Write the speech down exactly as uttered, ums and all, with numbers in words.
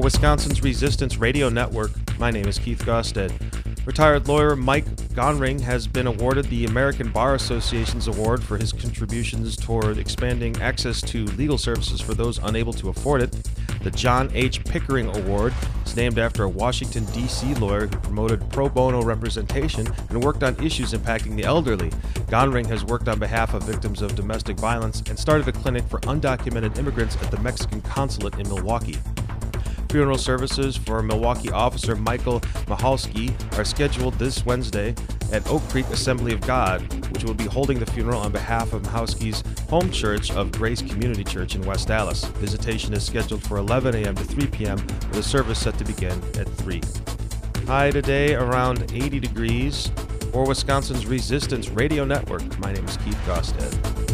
Wisconsin's Resistance Radio Network, my name is Keith Gosted. Retired lawyer Mike Gonring has been awarded the American Bar Association's award for his contributions toward expanding access to legal services for those unable to afford it. The John H. Pickering Award is named after a Washington, D C lawyer who promoted pro bono representation and worked on issues impacting the elderly. Gonring has worked on behalf of victims of domestic violence and started a clinic for undocumented immigrants at the Mexican consulate in Milwaukee. Funeral services for Milwaukee officer Michael Michalski are scheduled this Wednesday at Oak Creek Assembly of God, which will be holding the funeral on behalf of Michalski's home church of Grace Community Church in West Dallas. Visitation is scheduled for eleven a.m. to three p.m. with a service set to begin at three. High today around eighty degrees. For Wisconsin's Resistance Radio Network, my name is Keith Gosted.